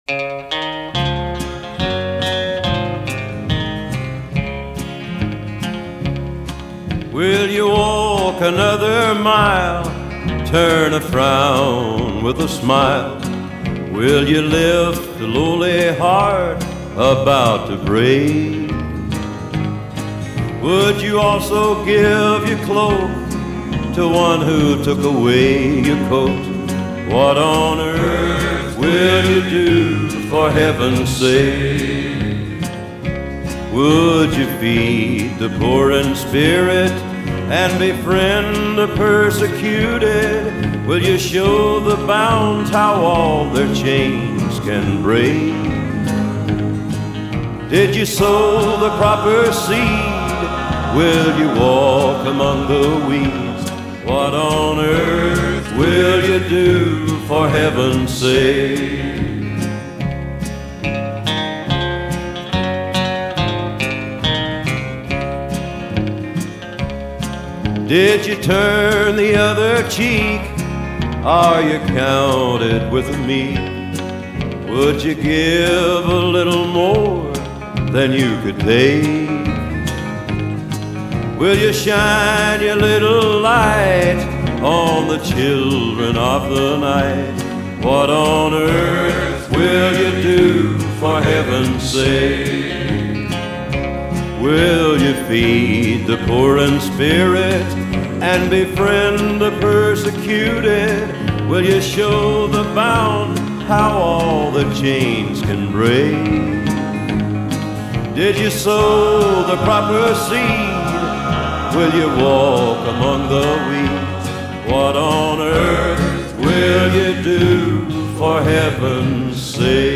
Will you walk another mile, turn a frown with a smile? Will you lift a lowly heart about to break? Would you also give your cloak to one who took away your coat? What on earth will you do for heaven's sake? Would you feed the poor in spirit and befriend the persecuted? Will you show the bound how all their chains can break? Did you sow the proper seed? Will you walk among the weeds? What on earth will you do for heaven's sake? Did you turn the other cheek? Are you counted with me? Would you give a little more than you could take? Will you shine your little light on the children of the night? What on earth will you do for heaven's sake? Will you feed the poor in spirit and befriend the persecuted? Will you show the bound how all the chains can break? Did you sow the proper seed? Will you walk among the weeds? What on earth will you do for heaven's sake?